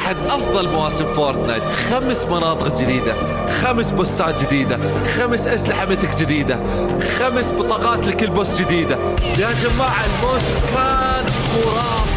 أحد أفضل مواسم فورتنايت. 5 مناطق جديدة، 5 بوسات جديدة، 5 أسلحة متك جديدة، 5 بطاقات لكل بوس جديدة. يا جماعة الموسم كان خرافي.